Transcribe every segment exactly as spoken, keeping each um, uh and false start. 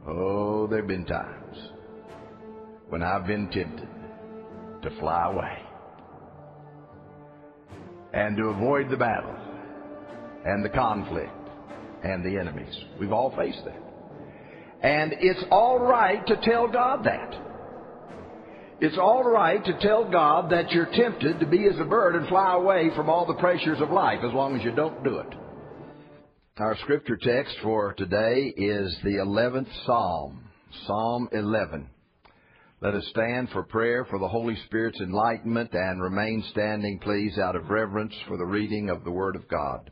Oh, there have been times when I've been tempted to fly away and to avoid the battle and the conflict and the enemies. We've all faced that. And it's all right to tell God that. It's all right to tell God that you're tempted to be as a bird and fly away from all the pressures of life, as long as you don't do it. Our scripture text for today is the eleventh Psalm, Psalm eleven. Let us stand for prayer for the Holy Spirit's enlightenment and remain standing, please, out of reverence for the reading of the Word of God.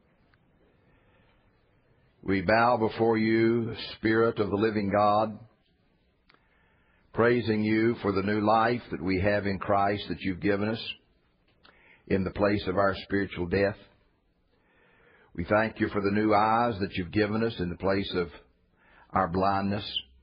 We bow before you, Spirit of the living God, praising you for the new life that we have in Christ that you've given us in the place of our spiritual death. We thank you for the new eyes that you've given us in the place of our blindness.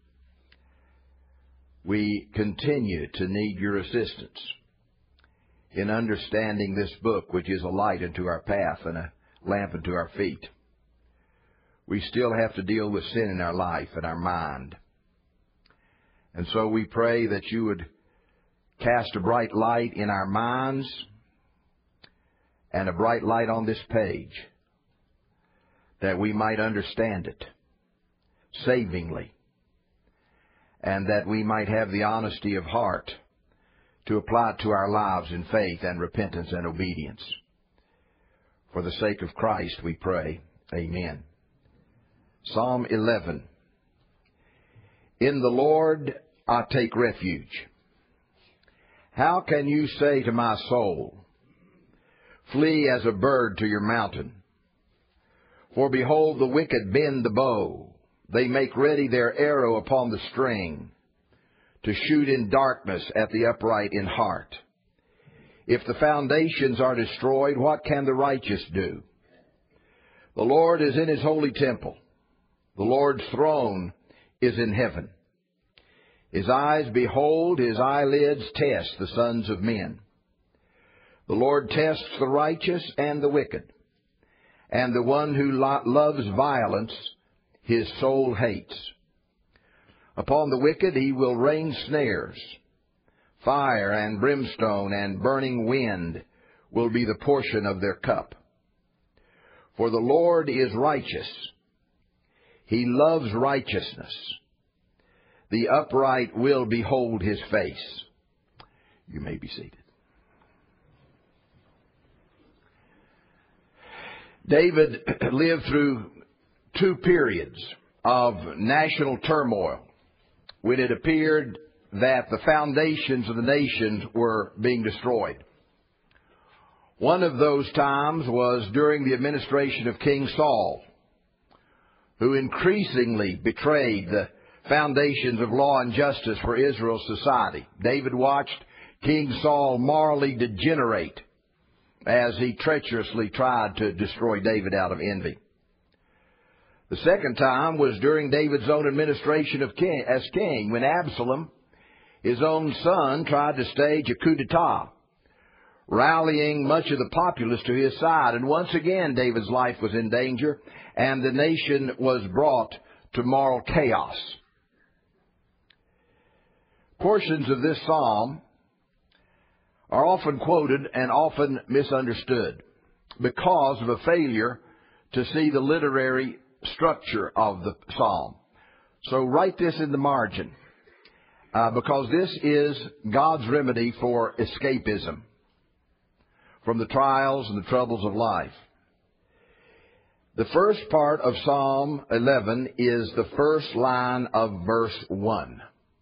We continue to need your assistance in understanding this book, which is a light unto our path and a lamp unto our feet. We still have to deal with sin in our life and our mind. And so we pray that you would cast a bright light in our minds and a bright light on this page, that we might understand it savingly, and that we might have the honesty of heart to apply it to our lives in faith and repentance and obedience. For the sake of Christ we pray. Amen. Psalm eleven. In the Lord I take refuge. How can you say to my soul, flee as a bird to your mountain? For behold, the wicked bend the bow. They make ready their arrow upon the string, to shoot in darkness at the upright in heart. If the foundations are destroyed, what can the righteous do? The Lord is in his holy temple. The Lord's throne is in heaven. His eyes behold, his eyelids test the sons of men. The Lord tests the righteous and the wicked, and the one who lo- loves violence, his soul hates. Upon the wicked he will rain snares. Fire and brimstone and burning wind will be the portion of their cup. For the Lord is righteous. He loves righteousness. The upright will behold his face. You may be seated. David lived through two periods of national turmoil when it appeared that the foundations of the nations were being destroyed. One of those times was during the administration of King Saul, who increasingly betrayed the foundations of law and justice for Israel's society. David watched King Saul morally degenerate as he treacherously tried to destroy David out of envy. The second time was during David's own administration of king, as king, when Absalom, his own son, tried to stage a coup d'etat, rallying much of the populace to his side. And once again, David's life was in danger, and the nation was brought to moral chaos. Portions of this psalm are often quoted and often misunderstood because of a failure to see the literary structure of the psalm. So write this in the margin, uh, because this is God's remedy for escapism from the trials and the troubles of life. The first part of Psalm eleven is the first line of verse one,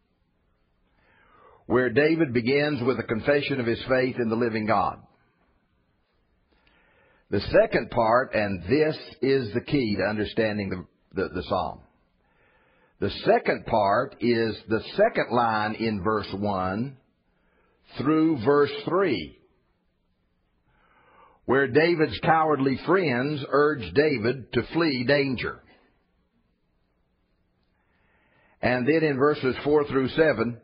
where David begins with a confession of his faith in the living God. The second part, and this is the key to understanding the, the, the psalm. The second part is the second line in verse one through verse three, where David's cowardly friends urge David to flee danger. And then in verses four through seven,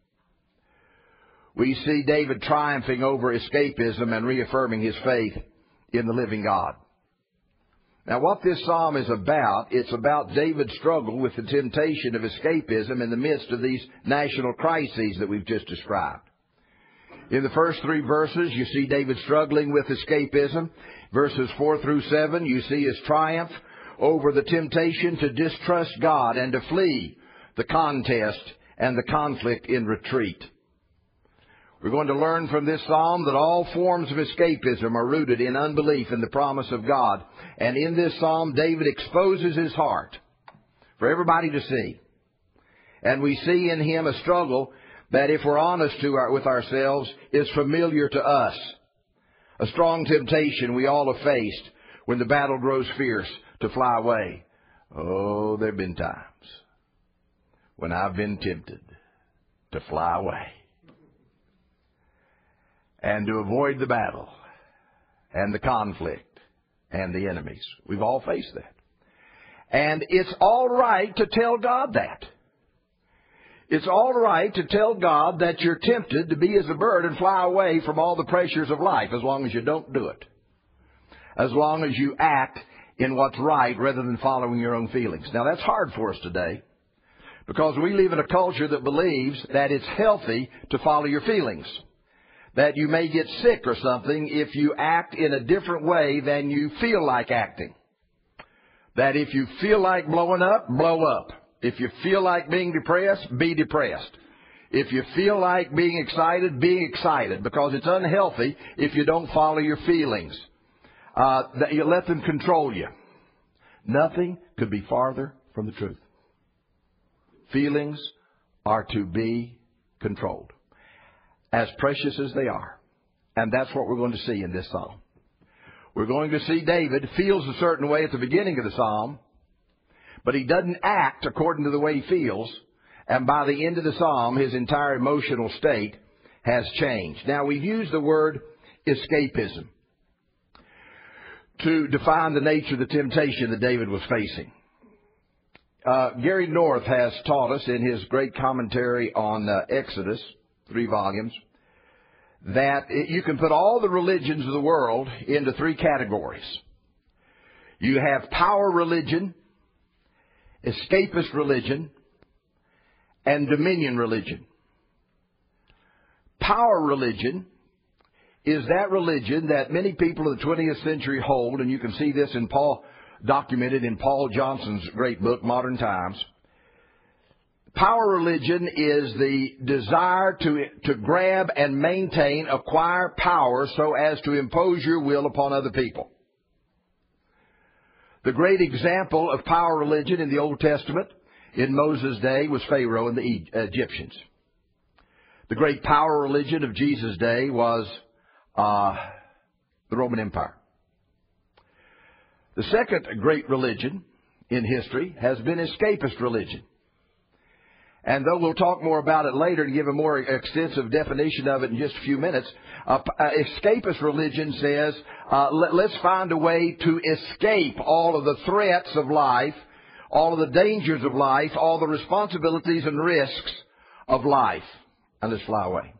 we see David triumphing over escapism and reaffirming his faith in the living God. Now, what this psalm is about, it's about David's struggle with the temptation of escapism in the midst of these national crises that we've just described. In the first three verses, you see David struggling with escapism. Verses four through seven, you see his triumph over the temptation to distrust God and to flee the contest and the conflict in retreat. We're going to learn from this psalm that all forms of escapism are rooted in unbelief in the promise of God. And in this psalm, David exposes his heart for everybody to see. And we see in him a struggle that, if we're honest to our, with ourselves, is familiar to us. A strong temptation we all have faced when the battle grows fierce to fly away. Oh, there have been times when I've been tempted to fly away and to avoid the battle and the conflict and the enemies. We've all faced that. And it's all right to tell God that. It's all right to tell God that you're tempted to be as a bird and fly away from all the pressures of life, as long as you don't do it. As long as you act in what's right rather than following your own feelings. Now, that's hard for us today, because we live in a culture that believes that it's healthy to follow your feelings. That you may get sick or something if you act in a different way than you feel like acting. That if you feel like blowing up, blow up. If you feel like being depressed, be depressed. If you feel like being excited, be excited, because it's unhealthy if you don't follow your feelings. Uh, that you let them control you. Nothing could be farther from the truth. Feelings are to be controlled, as precious as they are. And that's what we're going to see in this psalm. We're going to see David feels a certain way at the beginning of the psalm, but he doesn't act according to the way he feels. And by the end of the psalm, his entire emotional state has changed. Now, we've used the word escapism to define the nature of the temptation that David was facing. Uh, Gary North has taught us in his great commentary on uh, Exodus, three volumes, that it, you can put all the religions of the world into three categories. You have power religion, escapist religion, and dominion religion. Power religion is that religion that many people of the twentieth century hold, and you can see this in Paul, documented in Paul Johnson's great book, Modern Times. Power religion is the desire to, to grab and maintain, acquire power so as to impose your will upon other people. The great example of power religion in the Old Testament in Moses' day was Pharaoh and the Egyptians. The great power religion of Jesus' day was uh, the Roman Empire. The second great religion in history has been escapist religion. And though we'll talk more about it later and give a more extensive definition of it in just a few minutes, uh, uh, escapist religion says, uh, let, let's find a way to escape all of the threats of life, all of the dangers of life, all the responsibilities and risks of life, and let's fly away.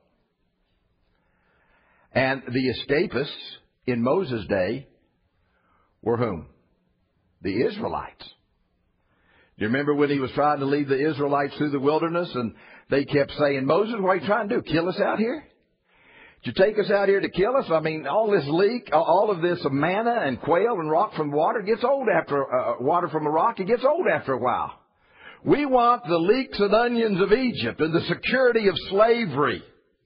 And the escapists in Moses' day were whom? The Israelites. Do you remember when he was trying to lead the Israelites through the wilderness, and they kept saying, Moses, what are you trying to do? Kill us out here? Did you take us out here to kill us? I mean, all this leak, all of this manna and quail and rock from water gets old after, uh, water from a rock, it gets old after a while. We want the leeks and onions of Egypt and the security of slavery.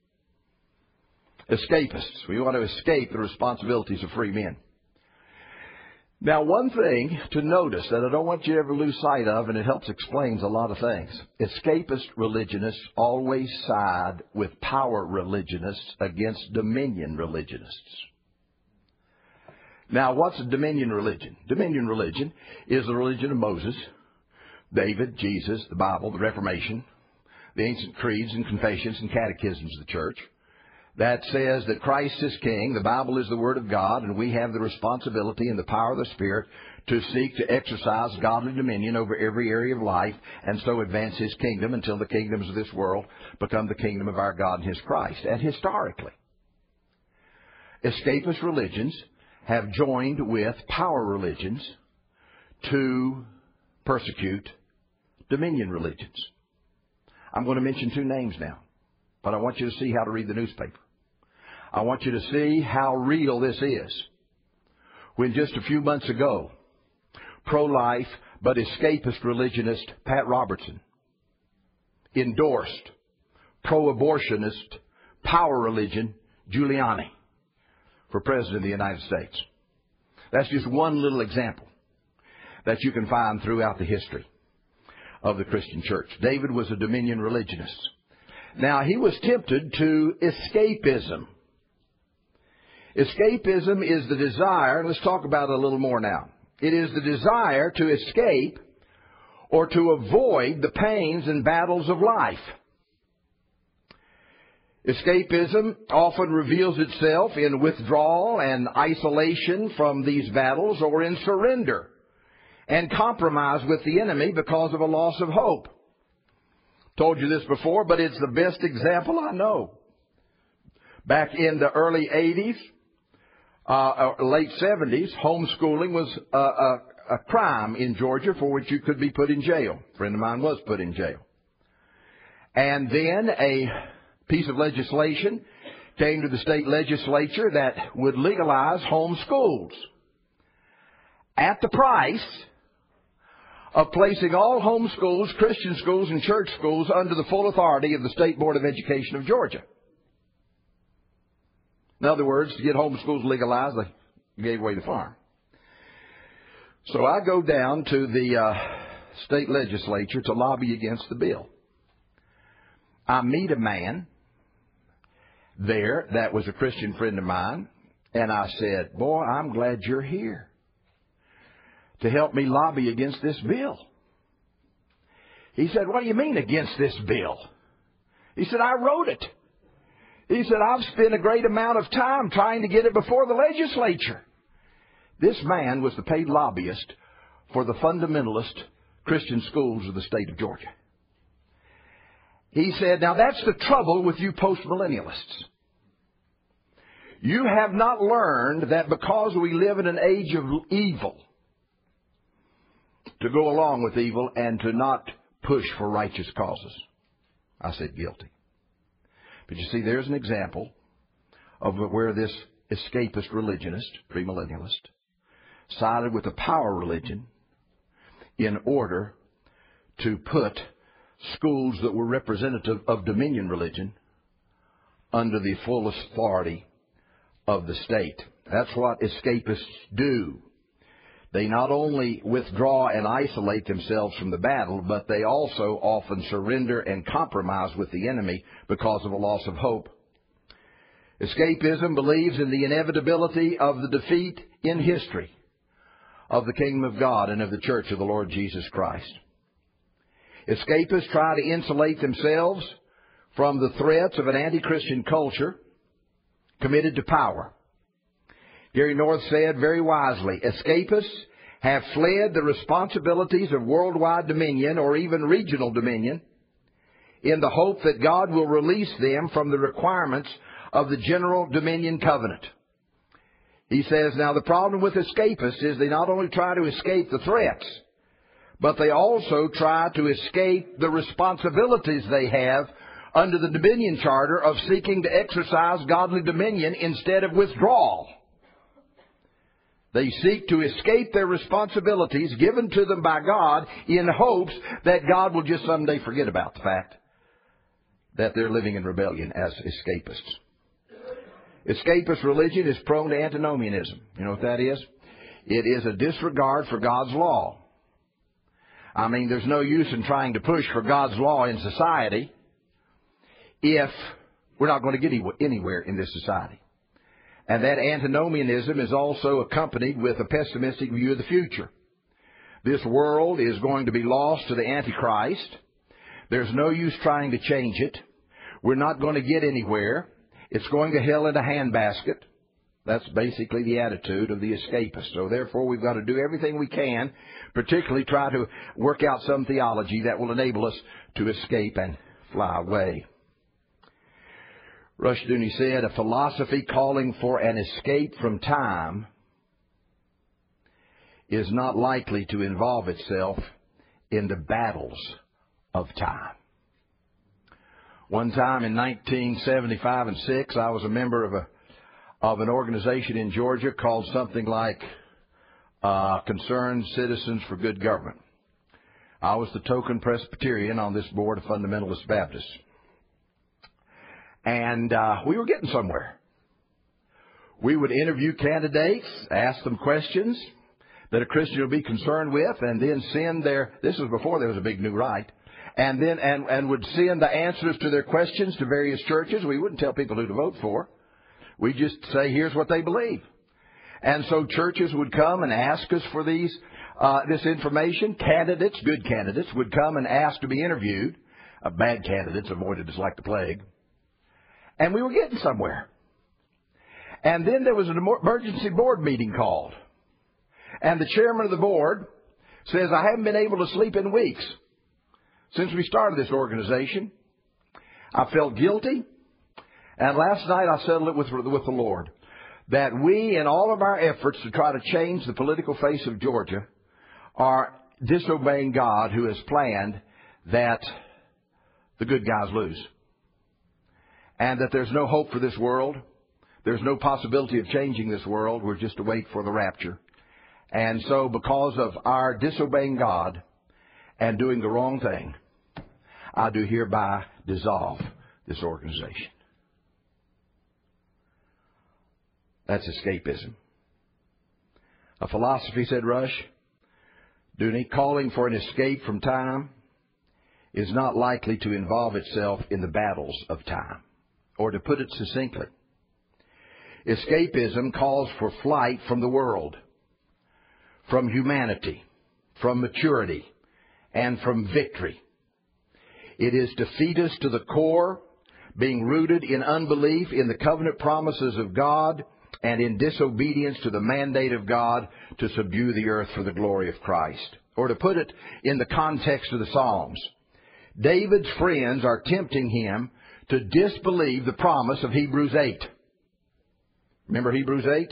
Escapists. We want to escape the responsibilities of free men. Now, one thing to notice that I don't want you to ever lose sight of, and it helps explains a lot of things. Escapist religionists always side with power religionists against dominion religionists. Now, what's a dominion religion? Dominion religion is the religion of Moses, David, Jesus, the Bible, the Reformation, the ancient creeds and confessions and catechisms of the church. That says that Christ is King, the Bible is the Word of God, and we have the responsibility and the power of the Spirit to seek to exercise godly dominion over every area of life, and so advance His kingdom until the kingdoms of this world become the kingdom of our God and His Christ. And historically, escapist religions have joined with power religions to persecute dominion religions. I'm going to mention two names now, but I want you to see how to read the newspaper. I want you to see how real this is. When just a few months ago, pro-life but escapist religionist Pat Robertson endorsed pro-abortionist power religion Giuliani for President of the United States. That's just one little example that you can find throughout the history of the Christian church. David was a dominion religionist. Now, he was tempted to escapism. Escapism is the desire, let's talk about it a little more now. It is the desire to escape or to avoid the pains and battles of life. Escapism often reveals itself in withdrawal and isolation from these battles, or in surrender and compromise with the enemy because of a loss of hope. Told you this before, but it's the best example I know. Back in the early eighties, uh, late seventies, homeschooling was a, a, a crime in Georgia for which you could be put in jail. A friend of mine was put in jail. And then a piece of legislation came to the state legislature that would legalize homeschools at the price of placing all homeschools, Christian schools, and church schools under the full authority of the State Board of Education of Georgia. In other words, to get homeschools legalized, they gave away the farm. So I go down to the uh, state legislature to lobby against the bill. I meet a man there that was a Christian friend of mine, and I said, "Boy, I'm glad you're here to help me lobby against this bill." He said, "What do you mean against this bill?" He said, "I wrote it." He said, "I've spent a great amount of time trying to get it before the legislature." This man was the paid lobbyist for the fundamentalist Christian schools of the state of Georgia. He said, "Now that's the trouble with you postmillennialists. You have not learned that because we live in an age of evil, to go along with evil and to not push for righteous causes." I said, "Guilty." But you see, there's an example of where this escapist religionist, premillennialist, sided with a power religion in order to put schools that were representative of dominion religion under the full authority of the state. That's what escapists do. They not only withdraw and isolate themselves from the battle, but they also often surrender and compromise with the enemy because of a loss of hope. Escapism believes in the inevitability of the defeat in history of the kingdom of God and of the church of the Lord Jesus Christ. Escapists try to insulate themselves from the threats of an anti-Christian culture committed to power. Gary North said very wisely, "Escapists have fled the responsibilities of worldwide dominion or even regional dominion in the hope that God will release them from the requirements of the general dominion covenant." He says, now the problem with escapists is they not only try to escape the threats, but they also try to escape the responsibilities they have under the dominion charter of seeking to exercise godly dominion instead of withdrawal. They seek to escape their responsibilities given to them by God in hopes that God will just someday forget about the fact that they're living in rebellion as escapists. Escapist religion is prone to antinomianism. You know what that is? It is a disregard for God's law. I mean, there's no use in trying to push for God's law in society if we're not going to get anywhere in this society. And that antinomianism is also accompanied with a pessimistic view of the future. This world is going to be lost to the Antichrist. There's no use trying to change it. We're not going to get anywhere. It's going to hell in a handbasket. That's basically the attitude of the escapist. So therefore, we've got to do everything we can, particularly try to work out some theology that will enable us to escape and fly away. Rushdoony said, "A philosophy calling for an escape from time is not likely to involve itself in the battles of time. One time in nineteen seventy-five and six, I was a member of a of an organization in Georgia called something like uh, Concerned Citizens for Good Government. I was the token Presbyterian on this board of Fundamentalist Baptists. And uh, we were getting somewhere. We would interview candidates, ask them questions that a Christian would be concerned with, and then send their, this was before there was a big new right, and then and, and would send the answers to their questions to various churches. We wouldn't tell people who to vote for. We'd just say, here's what they believe. And so churches would come and ask us for these uh, this information. Candidates, good candidates, would come and ask to be interviewed. Uh, bad candidates avoided us like the plague. And we were getting somewhere. And then there was an emergency board meeting called. And the chairman of the board says, I haven't been able to sleep in weeks since we started this organization. I felt guilty. And last night I settled it with, with the Lord that we, in all of our efforts to try to change the political face of Georgia, are disobeying God, who has planned that the good guys lose. And that there's no hope for this world. There's no possibility of changing this world. We're just to wait for the rapture. And so because of our disobeying God and doing the wrong thing, I do hereby dissolve this organization. That's escapism. A philosophy, said Rush, Dooney, calling for an escape from time is not likely to involve itself in the battles of time. Or to put it succinctly, escapism calls for flight from the world, from humanity, from maturity, and from victory. It is defeatist to the core, being rooted in unbelief in the covenant promises of God and in disobedience to the mandate of God to subdue the earth for the glory of Christ. Or to put it in the context of the Psalms, David's friends are tempting him to disbelieve the promise of Hebrews eight. Remember Hebrews eight?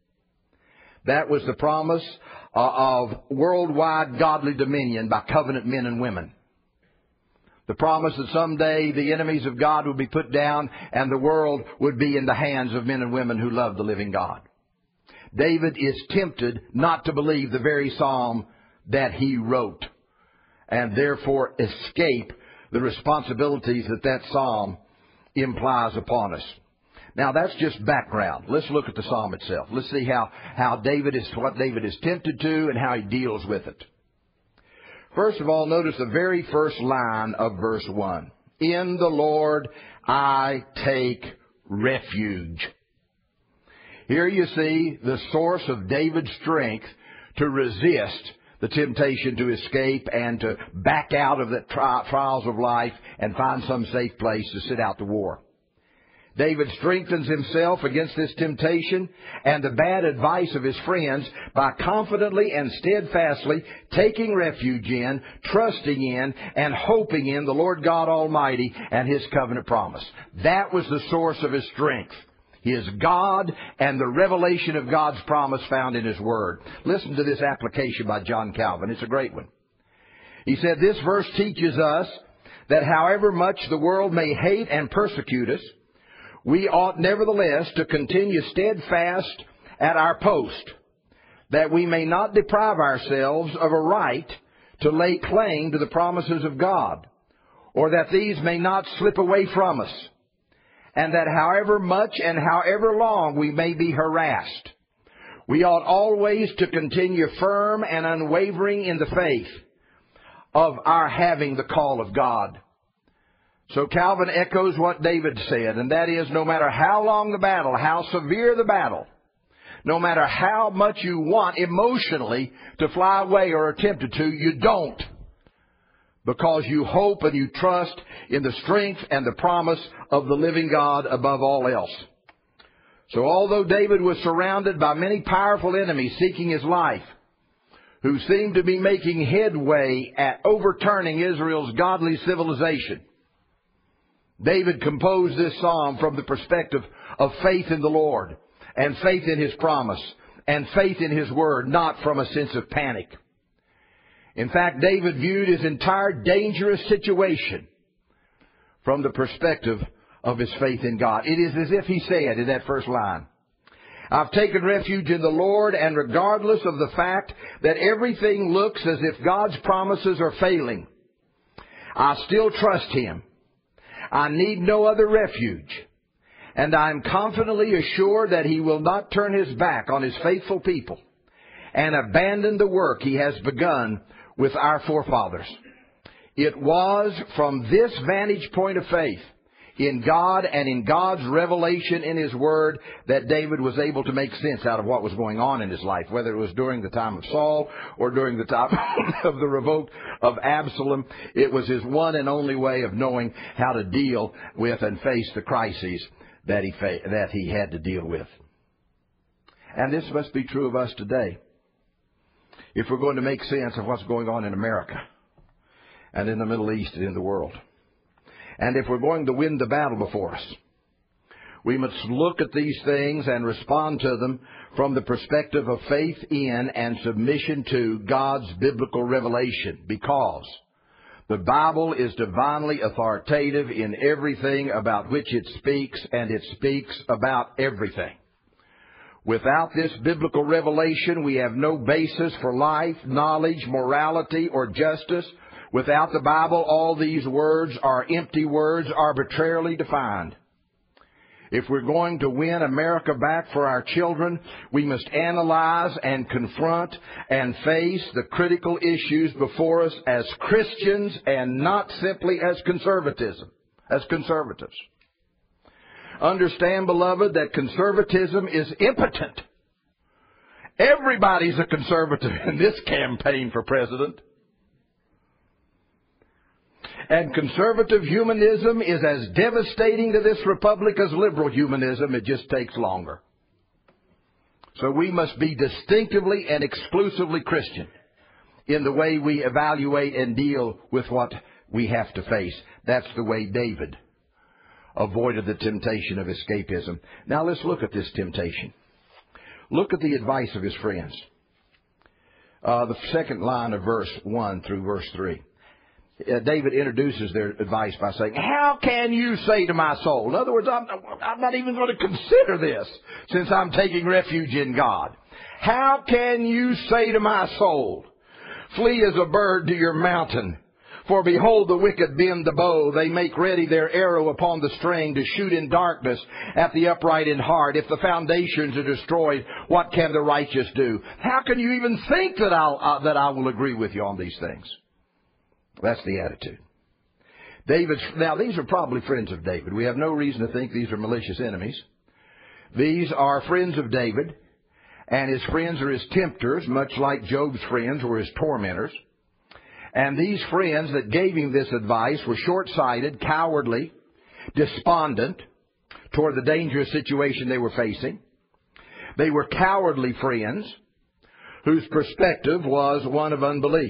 That was the promise of worldwide godly dominion by covenant men and women. The promise that someday the enemies of God would be put down and the world would be in the hands of men and women who love the living God. David is tempted not to believe the very psalm that he wrote, and therefore escape the responsibilities that that psalm implies upon us. Now that's just background. Let's look at the psalm itself. Let's see how, how David is, what David is tempted to and how he deals with it. First of all, notice the very first line of verse one. In the Lord I take refuge. Here you see the source of David's strength to resist the temptation to escape and to back out of the tri- trials of life and find some safe place to sit out the war. David strengthens himself against this temptation and the bad advice of his friends by confidently and steadfastly taking refuge in, trusting in, and hoping in the Lord God Almighty and His covenant promise. That was the source of his strength. His God and the revelation of God's promise found in His Word. Listen to this application by John Calvin. It's a great one. He said, this verse teaches us that however much the world may hate and persecute us, we ought nevertheless to continue steadfast at our post, that we may not deprive ourselves of a right to lay claim to the promises of God, or that these may not slip away from us, and that however much and however long we may be harassed, we ought always to continue firm and unwavering in the faith of our having the call of God. So Calvin echoes what David said, and that is, no matter how long the battle, how severe the battle, no matter how much you want emotionally to fly away or are tempted to, you don't. Because you hope and you trust in the strength and the promise of the living God above all else. So although David was surrounded by many powerful enemies seeking his life, who seemed to be making headway at overturning Israel's godly civilization, David composed this psalm from the perspective of faith in the Lord and faith in His promise and faith in His Word, not from a sense of panic. In fact, David viewed his entire dangerous situation from the perspective of his faith in God. It is as if he said in that first line, I've taken refuge in the Lord, and regardless of the fact that everything looks as if God's promises are failing, I still trust Him. I need no other refuge. And I am confidently assured that He will not turn His back on His faithful people and abandon the work He has begun with our forefathers. It was from this vantage point of faith in God and in God's revelation in His Word that David was able to make sense out of what was going on in his life, whether it was during the time of Saul or during the time of the revolt of Absalom. It was his one and only way of knowing how to deal with and face the crises that he fa- that he had to deal with. And this must be true of us today, if we're going to make sense of what's going on in America and in the Middle East and in the world. And if we're going to win the battle before us, we must look at these things and respond to them from the perspective of faith in and submission to God's biblical revelation, because the Bible is divinely authoritative in everything about which it speaks, and it speaks about everything. Without this biblical revelation, we have no basis for life, knowledge, morality, or justice. Without the Bible, all these words are empty words, arbitrarily defined. If we're going to win America back for our children, we must analyze and confront and face the critical issues before us as Christians and not simply as conservatism, as conservatives. Understand, beloved, that conservatism is impotent. Everybody's a conservative in this campaign for president. And conservative humanism is as devastating to this republic as liberal humanism. It just takes longer. So we must be distinctively and exclusively Christian in the way we evaluate and deal with what we have to face. That's the way David avoided the temptation of escapism. Now let's look at this temptation. Look at the advice of his friends. Uh, the second line of verse one through verse three. Uh, David introduces their advice by saying, how can you say to my soul? In other words, I'm, I'm not even going to consider this since I'm taking refuge in God. How can you say to my soul, flee as a bird to your mountain? For behold, the wicked bend the bow. They make ready their arrow upon the string to shoot in darkness at the upright in heart. If the foundations are destroyed, what can the righteous do? How can you even think that I'll, uh, that I will agree with you on these things? That's the attitude. David's, now, these are probably friends of David. We have no reason to think these are malicious enemies. These are friends of David, and his friends are his tempters, much like Job's friends were his tormentors. And these friends that gave him this advice were short-sighted, cowardly, despondent toward the dangerous situation they were facing. They were cowardly friends whose perspective was one of unbelief.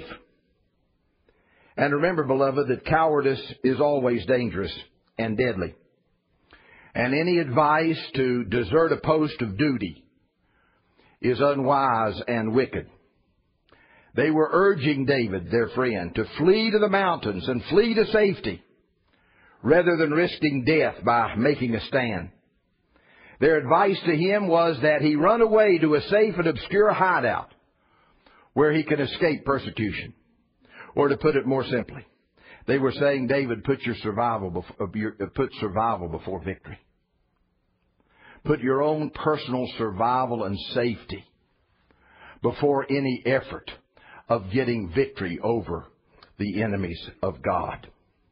And remember, beloved, that cowardice is always dangerous and deadly. And any advice to desert a post of duty is unwise and wicked. They were urging David, their friend, to flee to the mountains and flee to safety rather than risking death by making a stand. Their advice to him was that he run away to a safe and obscure hideout where he can escape persecution. Or to put it more simply, they were saying, David, put your survival before, put survival before victory. Put your own personal survival and safety before any effort of getting victory over the enemies of God.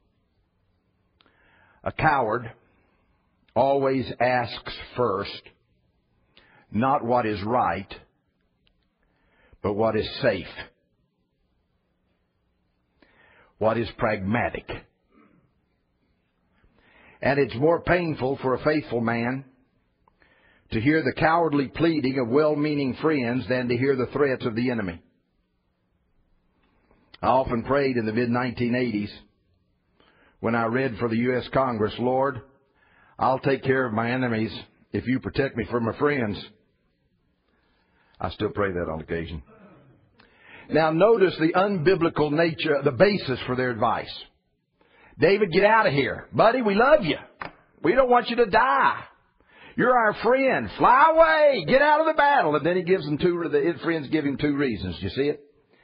A coward always asks first not what is right, but what is safe, what is pragmatic. And it's more painful for a faithful man to hear the cowardly pleading of well-meaning friends than to hear the threats of the enemy. I often prayed in the mid nineteen eighties when I read for the U S Congress, Lord, I'll take care of my enemies if you protect me from my friends. I still pray that on occasion. Now notice the unbiblical nature, the basis for their advice. David, get out of here. Buddy, we love you. We don't want you to die. You're our friend. Fly away. Get out of the battle. And then he gives them two, the friends give him two reasons. You see it?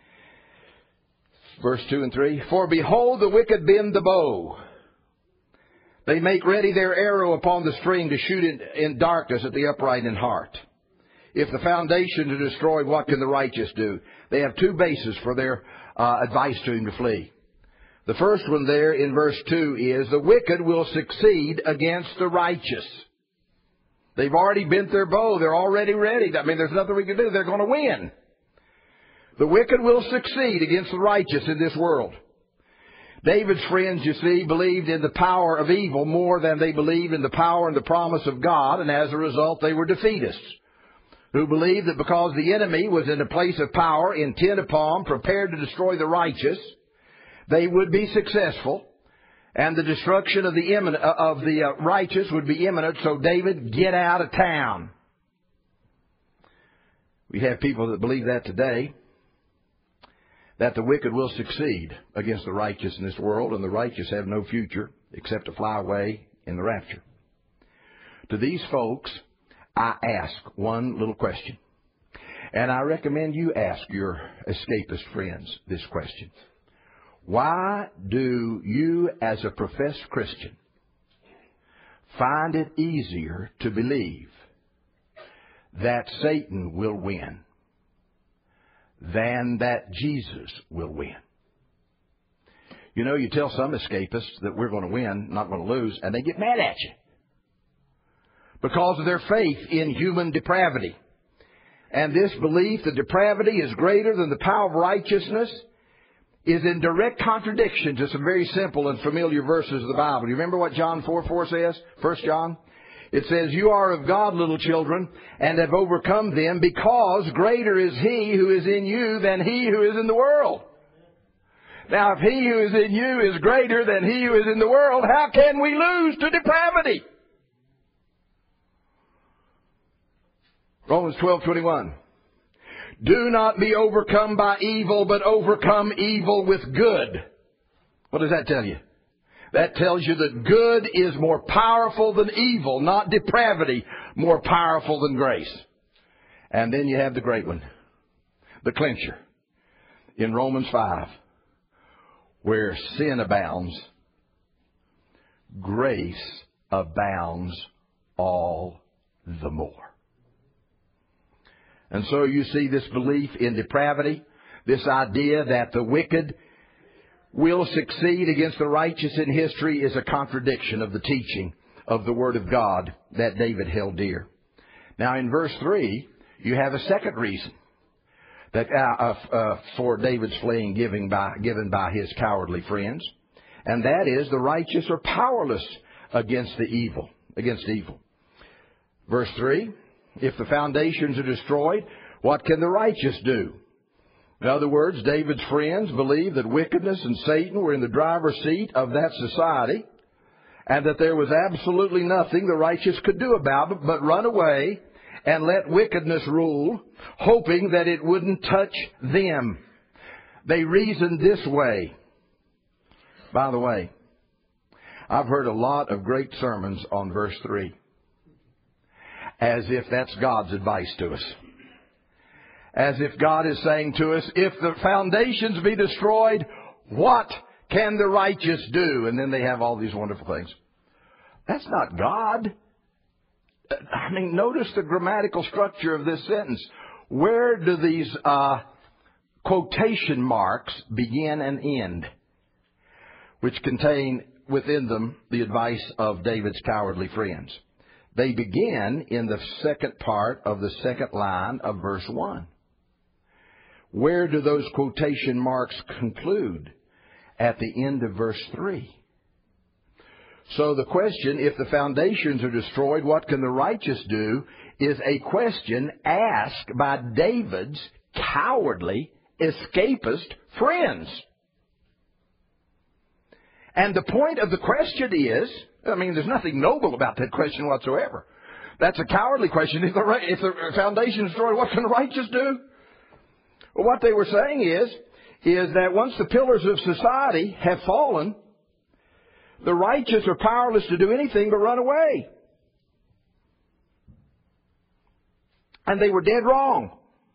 Verse two and three. For behold, the wicked bend the bow. They make ready their arrow upon the string to shoot in, in darkness at the upright in heart. If the foundation is destroyed, what can the righteous do? They have two bases for their uh, advice to him to flee. The first one there in verse two is the wicked will succeed against the righteous. They've already bent their bow. They're already ready. I mean, there's nothing we can do. They're going to win. The wicked will succeed against the righteous in this world. David's friends, you see, believed in the power of evil more than they believed in the power and the promise of God, and as a result, they were defeatists, who believed that because the enemy was in a place of power, intent upon, prepared to destroy the righteous, they would be successful, and the destruction of the imminent, of the uh, righteous would be imminent. So David, get out of town. We have people that believe that today, that the wicked will succeed against the righteous in this world, and the righteous have no future except to fly away in the rapture. To these folks, I ask one little question, and I recommend you ask your escapist friends this question. Why do you, as a professed Christian, find it easier to believe that Satan will win than that Jesus will win? You know, you tell some escapists that we're going to win, not going to lose, and they get mad at you because of their faith in human depravity. And this belief that depravity is greater than the power of righteousness is in direct contradiction to some very simple and familiar verses of the Bible. You remember what John four four says? First John? It says, you are of God, little children, and have overcome them, because greater is He who is in you than he who is in the world. Now, if he who is in you is greater than he who is in the world, how can we lose to depravity? Romans twelve twenty-one. Do not be overcome by evil, but overcome evil with good. What does that tell you? That tells you that good is more powerful than evil, not depravity more powerful than grace. And then you have the great one, the clincher, in Romans five, where sin abounds, grace abounds all the more. And so you see this belief in depravity, this idea that the wicked will succeed against the righteous in history, is a contradiction of the teaching of the Word of God that David held dear. Now in verse three, you have a second reason that uh, uh, for David's fleeing given by, given by his cowardly friends, and that is the righteous are powerless against the evil, against evil. Verse three, if the foundations are destroyed, what can the righteous do? In other words, David's friends believed that wickedness and Satan were in the driver's seat of that society, and that there was absolutely nothing the righteous could do about it but run away and let wickedness rule, hoping that it wouldn't touch them. They reasoned this way. By the way, I've heard a lot of great sermons on verse three, as if that's God's advice to us. As if God is saying to us, if the foundations be destroyed, what can the righteous do? And then they have all these wonderful things. That's not God. I mean, notice the grammatical structure of this sentence. Where do these uh, quotation marks begin and end, which contain within them the advice of David's cowardly friends? They begin in the second part of the second line of verse one. Where do those quotation marks conclude? At the end of verse three. So the question, if the foundations are destroyed, what can the righteous do, is a question asked by David's cowardly, escapist friends. And the point of the question is, I mean, there's nothing noble about that question whatsoever. That's a cowardly question. If the, if the foundation is destroyed, what can the righteous do? Well, what they were saying is, is that once the pillars of society have fallen, the righteous are powerless to do anything but run away. And they were dead wrong.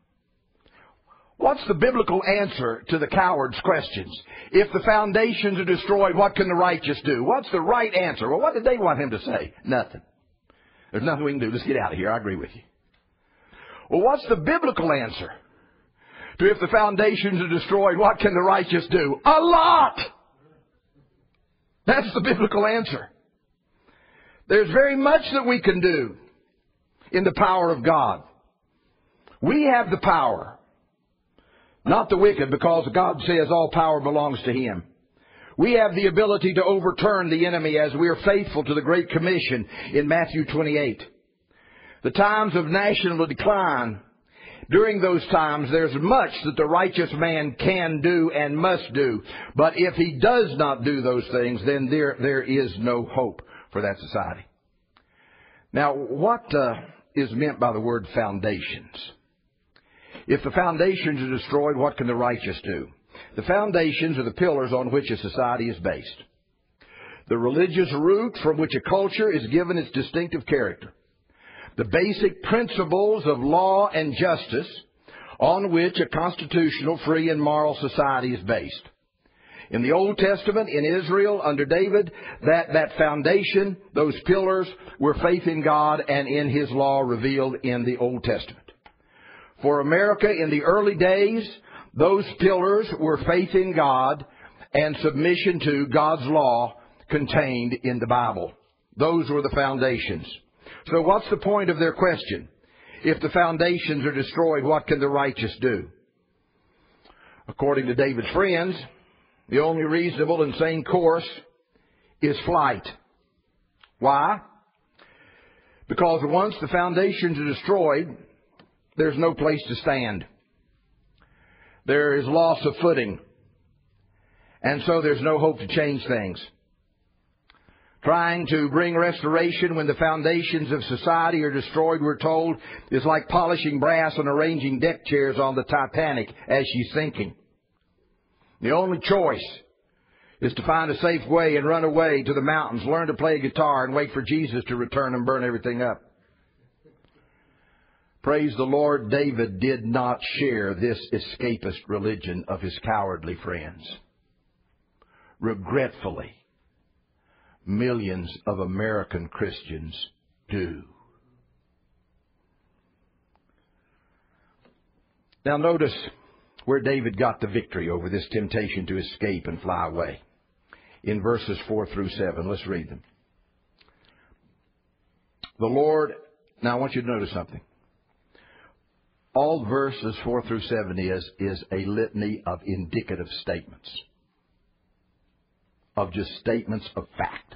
What's the biblical answer to the coward's questions? If the foundations are destroyed, what can the righteous do? What's the right answer? Well, what did they want him to say? Nothing. There's nothing we can do. Let's get out of here. I agree with you. Well, what's the biblical answer to if the foundations are destroyed, what can the righteous do? A lot! That's the biblical answer. There's very much that we can do in the power of God. We have the power, not the wicked, because God says all power belongs to Him. We have the ability to overturn the enemy as we are faithful to the Great Commission in Matthew twenty-eight. The times of national decline, during those times there's much that the righteous man can do and must do. But if he does not do those things, then there, there is no hope for that society. Now, what uh, is meant by the word foundations? If the foundations are destroyed, what can the righteous do? The foundations are the pillars on which a society is based. The religious root from which a culture is given its distinctive character. The basic principles of law and justice on which a constitutional, free, and moral society is based. In the Old Testament, in Israel, under David, that, that foundation, those pillars, were faith in God and in His law revealed in the Old Testament. For America in the early days, those pillars were faith in God and submission to God's law contained in the Bible. Those were the foundations. So what's the point of their question? If the foundations are destroyed, what can the righteous do? According to David's friends, the only reasonable and sane course is flight. Why? Because once the foundations are destroyed, there's no place to stand. There is loss of footing. And so there's no hope to change things. Trying to bring restoration when the foundations of society are destroyed, we're told, is like polishing brass and arranging deck chairs on the Titanic as she's sinking. The only choice is to find a safe way and run away to the mountains, learn to play a guitar, and wait for Jesus to return and burn everything up. Praise the Lord, David did not share this escapist religion of his cowardly friends. Regretfully, millions of American Christians do. Now notice where David got the victory over this temptation to escape and fly away. In verses four through seven, let's read them. The Lord, now I want you to notice something. All verses four through seven is, is a litany of indicative statements. Of just statements of fact.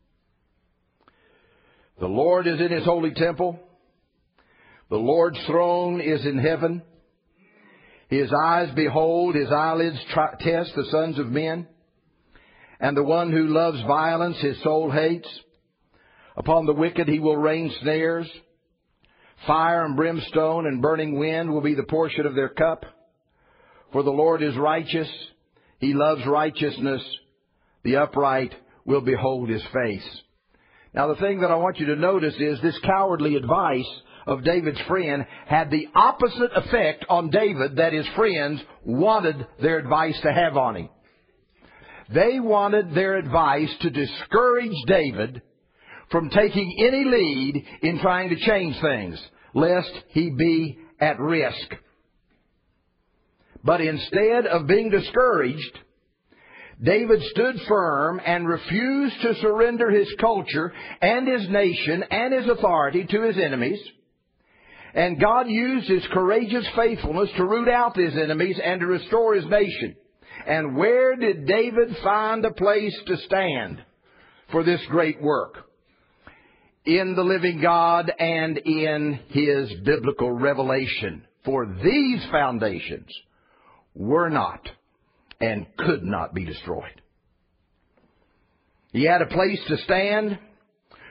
The Lord is in His holy temple. The Lord's throne is in heaven. His eyes behold, His eyelids try, test the sons of men. And the one who loves violence, his soul hates. Upon the wicked He will rain snares. Fire and brimstone and burning wind will be the portion of their cup. For the Lord is righteous. He loves righteousness. The upright will behold His face. Now the thing that I want you to notice is this cowardly advice of David's friend had the opposite effect on David that his friends wanted their advice to have on him. They wanted their advice to discourage David from taking any lead in trying to change things, lest he be at risk. But instead of being discouraged, David stood firm and refused to surrender his culture and his nation and his authority to his enemies. And God used His courageous faithfulness to root out His enemies and to restore His nation. And where did David find a place to stand for this great work? In the living God and in His biblical revelation. For these foundations were not and could not be destroyed. He had a place to stand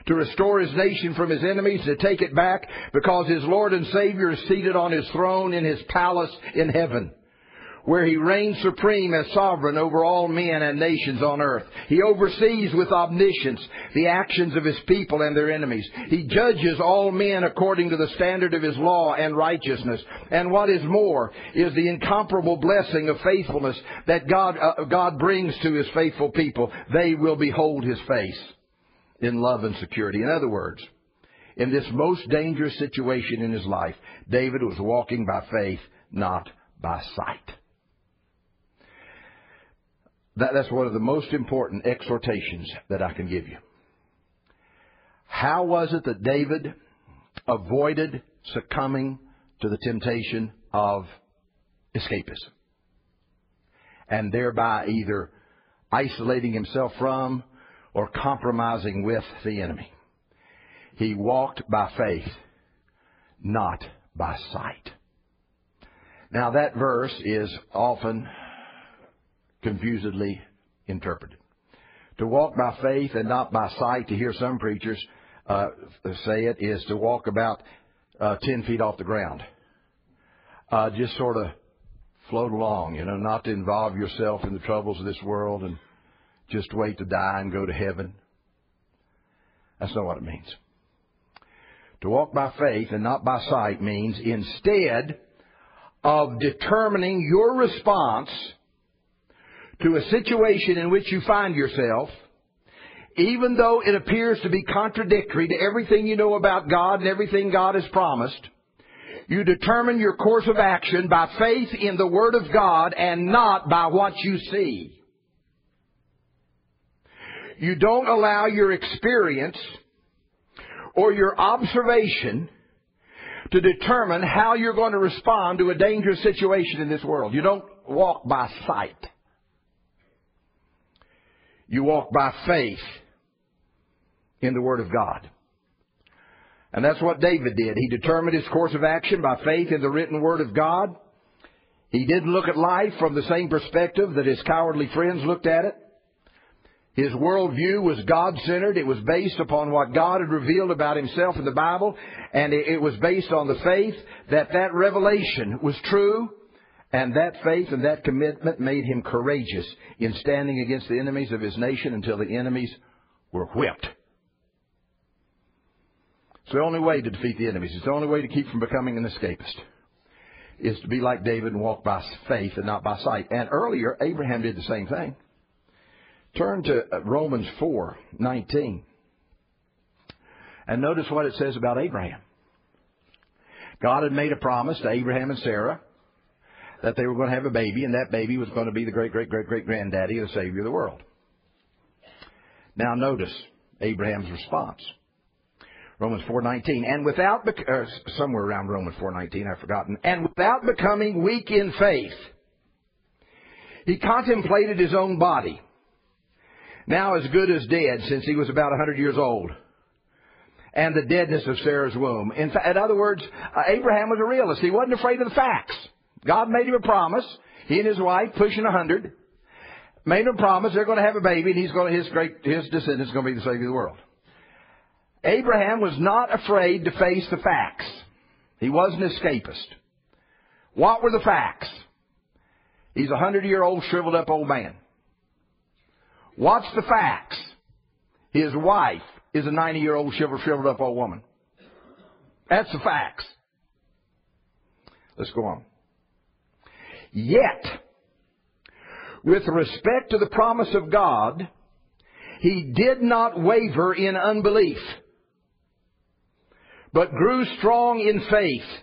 to restore His nation from His enemies, to take it back, because His Lord and Savior is seated on His throne in His palace in heaven, where He reigns supreme as sovereign over all men and nations on earth. He oversees with omniscience the actions of His people and their enemies. He judges all men according to the standard of His law and righteousness. And what is more is the incomparable blessing of faithfulness that God, uh, God brings to His faithful people. They will behold His face in love and security. In other words, in this most dangerous situation in his life, David was walking by faith, not by sight. That, that's one of the most important exhortations that I can give you. How was it that David avoided succumbing to the temptation of escapism, and thereby either isolating himself from or compromising with the enemy? He walked by faith, not by sight. Now that verse is often confusedly interpreted. To walk by faith and not by sight, to hear some preachers uh, say it, is to walk about uh, ten feet off the ground. Uh, just sort of float along, you know, not to involve yourself in the troubles of this world and just wait to die and go to heaven. That's not what it means. To walk by faith and not by sight means instead of determining your response to a situation in which you find yourself, even though it appears to be contradictory to everything you know about God and everything God has promised, you determine your course of action by faith in the Word of God and not by what you see. You don't allow your experience or your observation to determine how you're going to respond to a dangerous situation in this world. You don't walk by sight. You walk by faith in the Word of God. And that's what David did. He determined his course of action by faith in the written Word of God. He didn't look at life from the same perspective that his cowardly friends looked at it. His worldview was God-centered. It was based upon what God had revealed about Himself in the Bible, and it was based on the faith that that revelation was true, and that faith and that commitment made him courageous in standing against the enemies of his nation until the enemies were whipped. It's the only way to defeat the enemies. It's the only way to keep from becoming an escapist, is to be like David and walk by faith and not by sight. And earlier, Abraham did the same thing. Turn to Romans four nineteen. And notice what it says about Abraham. God had made a promise to Abraham and Sarah that they were going to have a baby, and that baby was going to be the great, great, great, great granddaddy of the Savior of the world. Now notice Abraham's response. Romans four nineteen. And without, or somewhere around Romans four nineteen, I've forgotten. And without becoming weak in faith, he contemplated his own body, now as good as dead, since he was about one hundred years old, and the deadness of Sarah's womb. In, fa- in other words, uh, Abraham was a realist. He wasn't afraid of the facts. God made him a promise. He and his wife, pushing one hundred, made him a promise they're going to have a baby, and he's going to, his great his descendants are going to be the Savior of the world. Abraham was not afraid to face the facts. He wasn't an escapist. What were the facts? He's a hundred-year-old, shriveled-up old man. What's the facts? His wife is a ninety-year-old, shriveled-up old woman. That's the facts. Let's go on. Yet, with respect to the promise of God, he did not waver in unbelief, but grew strong in faith,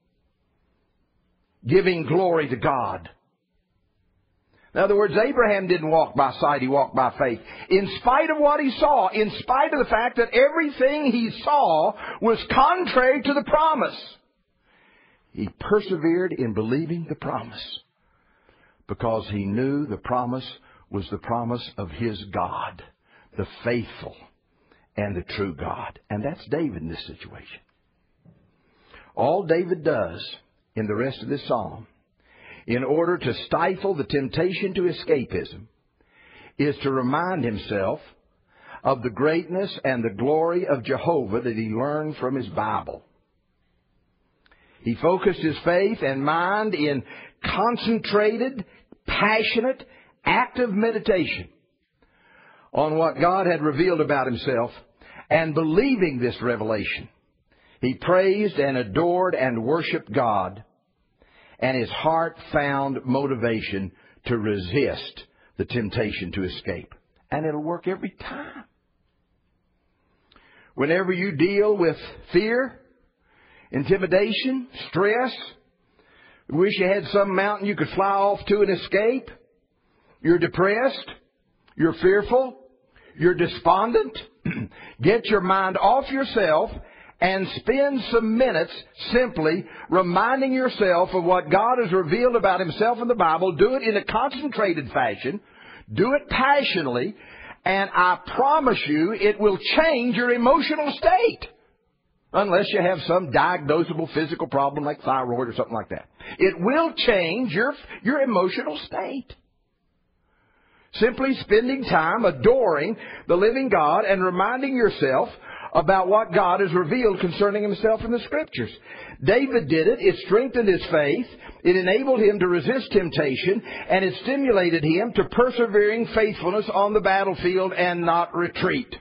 giving glory to God. In other words, Abraham didn't walk by sight, he walked by faith. In spite of what he saw, in spite of the fact that everything he saw was contrary to the promise, he persevered in believing the promise because he knew the promise was the promise of his God, the faithful and the true God. And that's David in this situation. All David does in the rest of this psalm, in order to stifle the temptation to escapism, is to remind himself of the greatness and the glory of Jehovah that he learned from his Bible. He focused his faith and mind in concentrated, passionate, active meditation on what God had revealed about himself, and believing this revelation, he praised and adored and worshiped God, and his heart found motivation to resist the temptation to escape. And it'll work every time. Whenever you deal with fear, intimidation, stress, wish you had some mountain you could fly off to and escape, you're depressed, you're fearful, you're despondent, get your mind off yourself and spend some minutes simply reminding yourself of what God has revealed about himself in the Bible. Do it in a concentrated fashion. Do it passionately. And I promise you it will change your emotional state. Unless you have some diagnosable physical problem like thyroid or something like that. It will change your, your emotional state. Simply spending time adoring the living God and reminding yourself about what God has revealed concerning himself in the Scriptures. David did it. It strengthened his faith. It enabled him to resist temptation. And it stimulated him to persevering faithfulness on the battlefield and not retreat.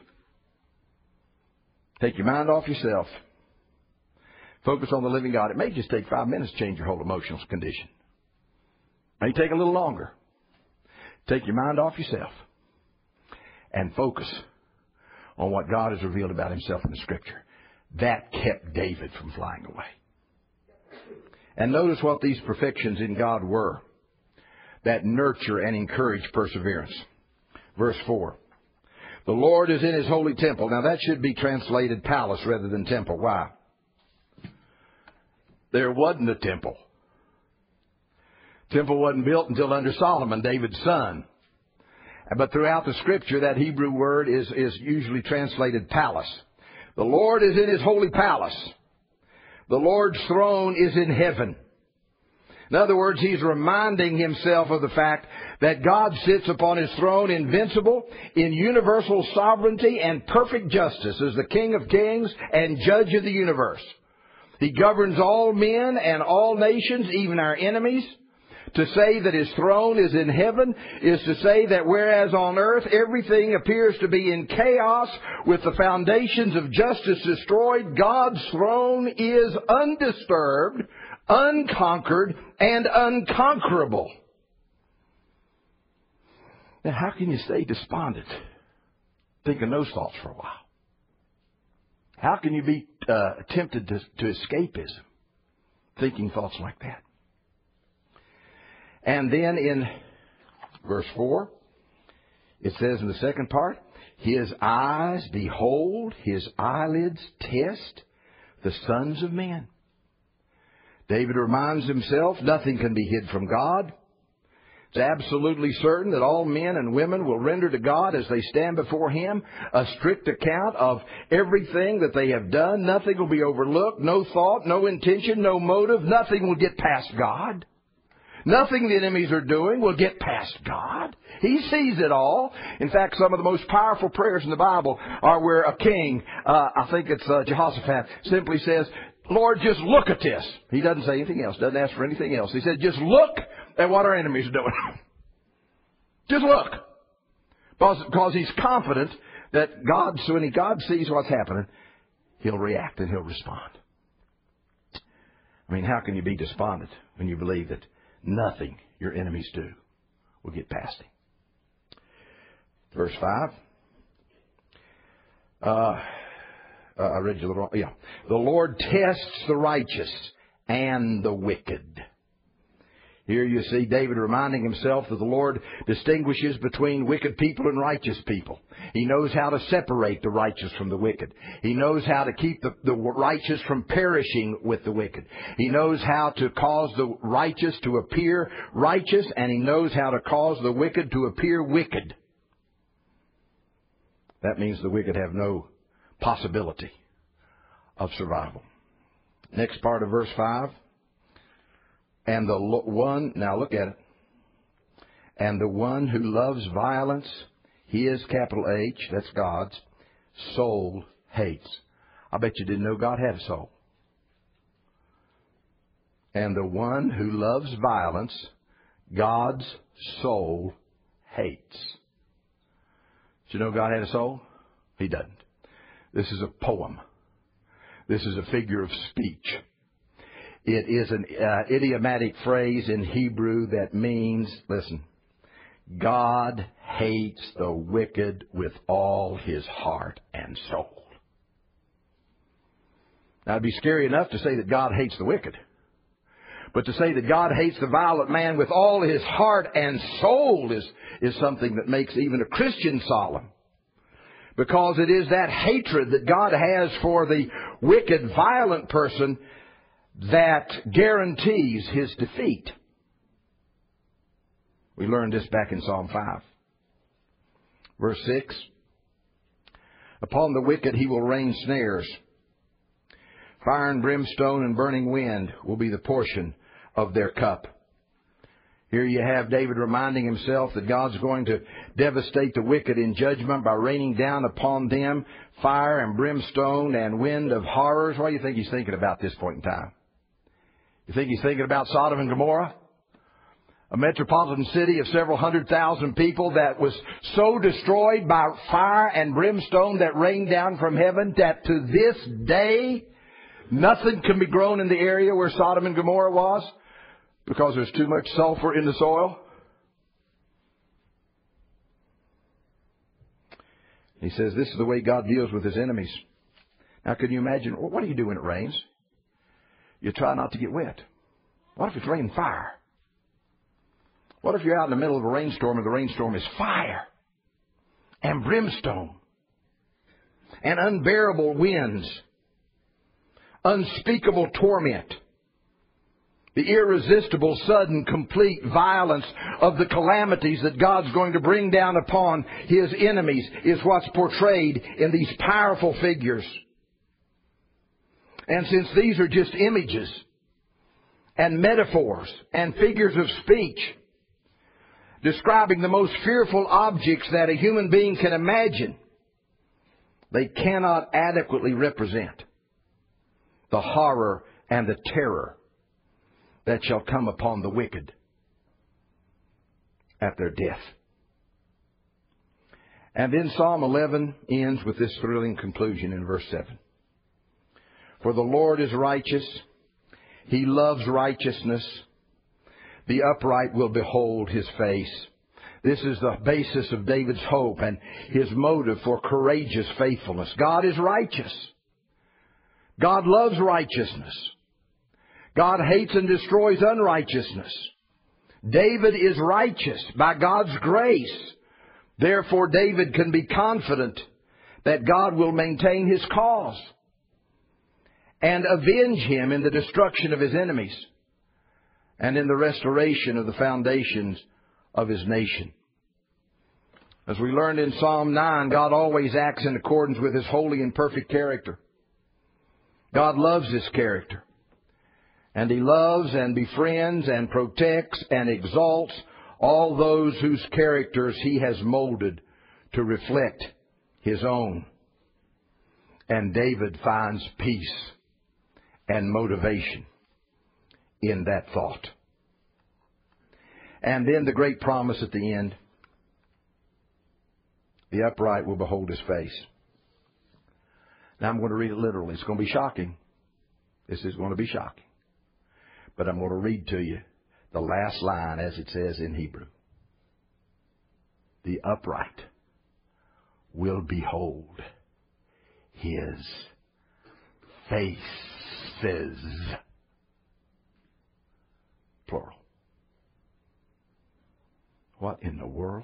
Take your mind off yourself. Focus on the living God. It may just take five minutes to change your whole emotional condition. It may take a little longer. Take your mind off yourself and focus on what God has revealed about himself in the Scripture. That kept David from flying away. And notice what these perfections in God were that nurture and encourage perseverance. Verse four. The Lord is in his holy temple. Now that should be translated palace rather than temple. Why? There wasn't a temple. Temple wasn't built until under Solomon, David's son. But throughout the Scripture, that Hebrew word is, is usually translated palace. The Lord is in his holy palace. The Lord's throne is in heaven. In other words, he's reminding himself of the fact that God sits upon his throne invincible, in universal sovereignty and perfect justice as the King of kings and Judge of the universe. He governs all men and all nations, even our enemies. To say that his throne is in heaven is to say that whereas on earth everything appears to be in chaos with the foundations of justice destroyed, God's throne is undisturbed, unconquered, and unconquerable. Now, how can you stay despondent thinking those thoughts for a while? How can you be uh, tempted to, to escapism thinking thoughts like that? And then in verse four, it says in the second part, his eyes behold, his eyelids test the sons of men. David reminds himself nothing can be hid from God. It's absolutely certain that all men and women will render to God as they stand before him a strict account of everything that they have done. Nothing will be overlooked, no thought, no intention, no motive. Nothing will get past God. Nothing the enemies are doing will get past God. He sees it all. In fact, some of the most powerful prayers in the Bible are where a king, uh, I think it's uh, Jehoshaphat, simply says, Lord, just look at this. He doesn't say anything else, doesn't ask for anything else. He said, just look at what our enemies are doing. Just look. Because, because he's confident that God, so when he, God sees what's happening, he'll react and he'll respond. I mean, how can you be despondent when you believe that nothing your enemies do will get past him? Verse five. Uh, uh, I read you the wrong. Yeah. The Lord tests the righteous and the wicked. Here you see David reminding himself that the Lord distinguishes between wicked people and righteous people. He knows how to separate the righteous from the wicked. He knows how to keep the, the righteous from perishing with the wicked. He knows how to cause the righteous to appear righteous, and he knows how to cause the wicked to appear wicked. That means the wicked have no possibility of survival. Next part of verse five. And the one, now look at it. And the one who loves violence, His, capital H, that's God's, soul hates. I bet you didn't know God had a soul. And the one who loves violence, God's soul hates. Did you know God had a soul? He doesn't. This is a poem. This is a figure of speech. It is an uh, idiomatic phrase in Hebrew that means, listen, God hates the wicked with all his heart and soul. Now, it'd be scary enough to say that God hates the wicked. But to say that God hates the violent man with all his heart and soul is, is something that makes even a Christian solemn. Because it is that hatred that God has for the wicked, violent person that guarantees his defeat. We learned this back in Psalm five. Verse six. Upon the wicked he will rain snares. Fire and brimstone and burning wind will be the portion of their cup. Here you have David reminding himself that God's going to devastate the wicked in judgment by raining down upon them fire and brimstone and wind of horrors. What do you think he's thinking about at this point in time? You think he's thinking about Sodom and Gomorrah? A metropolitan city of several hundred thousand people that was so destroyed by fire and brimstone that rained down from heaven that to this day nothing can be grown in the area where Sodom and Gomorrah was because there's too much sulfur in the soil. He says this is the way God deals with his enemies. Now, can you imagine, what do you do when it rains? You try not to get wet. What if it's raining fire? What if you're out in the middle of a rainstorm and the rainstorm is fire and brimstone and unbearable winds, unspeakable torment? The irresistible, sudden, complete violence of the calamities that God's going to bring down upon his enemies is what's portrayed in these powerful figures. And since these are just images and metaphors and figures of speech describing the most fearful objects that a human being can imagine, they cannot adequately represent the horror and the terror that shall come upon the wicked at their death. And then Psalm eleven ends with this thrilling conclusion in verse seven. For the Lord is righteous. He loves righteousness. The upright will behold his face. This is the basis of David's hope and his motive for courageous faithfulness. God is righteous. God loves righteousness. God hates and destroys unrighteousness. David is righteous by God's grace. Therefore, David can be confident that God will maintain his cause and avenge him in the destruction of his enemies and in the restoration of the foundations of his nation. As we learned in Psalm nine, God always acts in accordance with his holy and perfect character. God loves this character. And he loves and befriends and protects and exalts all those whose characters he has molded to reflect his own. And David finds peace and motivation in that thought. And then the great promise at the end, the upright will behold his face. Now I'm going to read it literally. It's going to be shocking. This is going to be shocking. But I'm going to read to you the last line as it says in Hebrew. The upright will behold his faces. Plural. What in the world?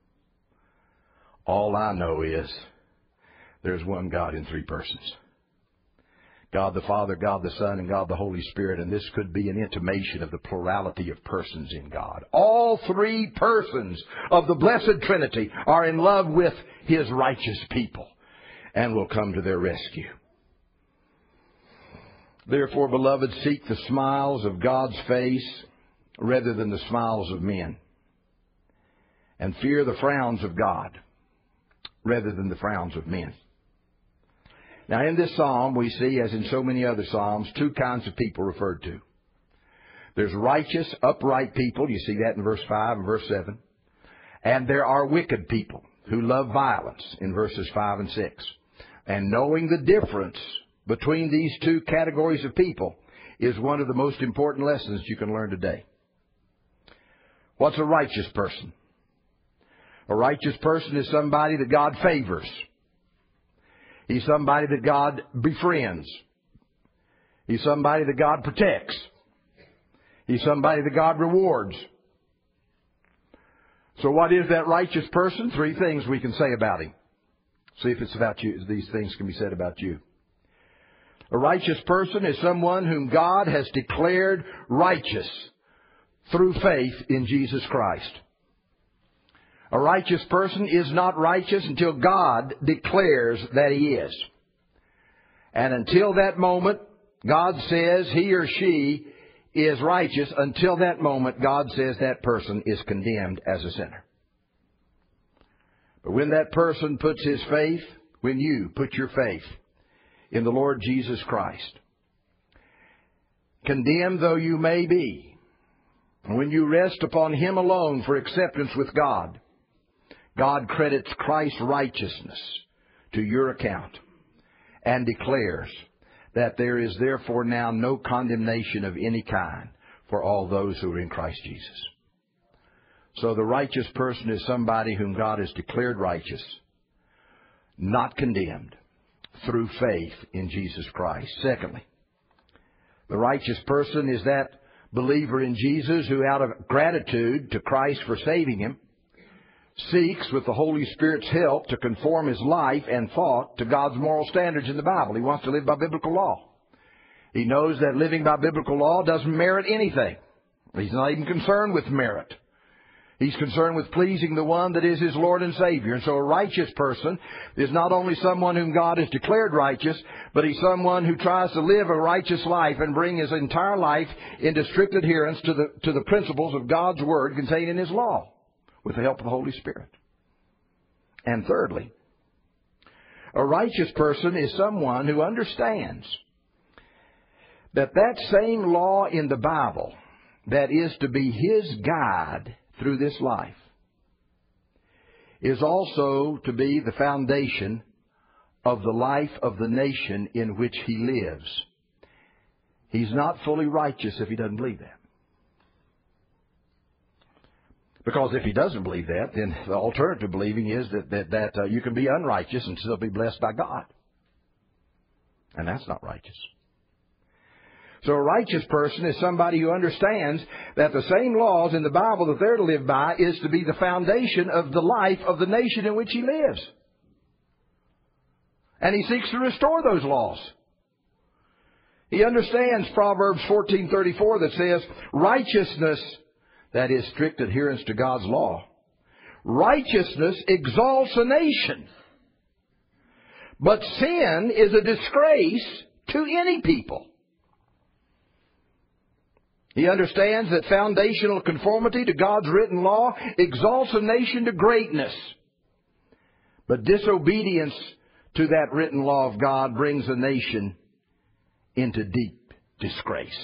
All I know is there's one God in three persons. God the Father, God the Son, and God the Holy Spirit. And this could be an intimation of the plurality of persons in God. All three persons of the Blessed Trinity are in love with his righteous people and will come to their rescue. Therefore, beloved, seek the smiles of God's face rather than the smiles of men. And fear the frowns of God rather than the frowns of men. Now, in this psalm, we see, as in so many other psalms, two kinds of people referred to. There's righteous, upright people. You see that in verse five and verse seven. And there are wicked people who love violence in verses five and six. And knowing the difference between these two categories of people is one of the most important lessons you can learn today. What's a righteous person? A righteous person is somebody that God favors. He's somebody that God befriends. He's somebody that God protects. He's somebody that God rewards. So what is that righteous person? Three things we can say about him. See if it's about you. These things can be said about you. A righteous person is someone whom God has declared righteous through faith in Jesus Christ. A righteous person is not righteous until God declares that he is. And until that moment, God says he or she is righteous. Until that moment, God says that person is condemned as a sinner. But when that person puts his faith, when you put your faith in the Lord Jesus Christ, condemned though you may be, when you rest upon him alone for acceptance with God, God credits Christ's righteousness to your account and declares that there is therefore now no condemnation of any kind for all those who are in Christ Jesus. So the righteous person is somebody whom God has declared righteous, not condemned, through faith in Jesus Christ. Secondly, the righteous person is that believer in Jesus who, out of gratitude to Christ for saving him, seeks, with the Holy Spirit's help, to conform his life and thought to God's moral standards in the Bible. He wants to live by biblical law. He knows that living by biblical law doesn't merit anything. He's not even concerned with merit. He's concerned with pleasing the one that is his Lord and Savior. And so a righteous person is not only someone whom God has declared righteous, but he's someone who tries to live a righteous life and bring his entire life into strict adherence to the, to the principles of God's Word contained in his law, with the help of the Holy Spirit. And thirdly, a righteous person is someone who understands that that same law in the Bible that is to be his guide through this life is also to be the foundation of the life of the nation in which he lives. He's not fully righteous if he doesn't believe that. Because if he doesn't believe that, then the alternative believing is that, that, that uh, you can be unrighteous and still be blessed by God. And that's not righteous. So a righteous person is somebody who understands that the same laws in the Bible that they're to live by is to be the foundation of the life of the nation in which he lives. And he seeks to restore those laws. He understands Proverbs fourteen thirty-four that says, righteousness, that is strict adherence to God's law, righteousness exalts a nation. But sin is a disgrace to any people. He understands that foundational conformity to God's written law exalts a nation to greatness. But disobedience to that written law of God brings a nation into deep disgrace.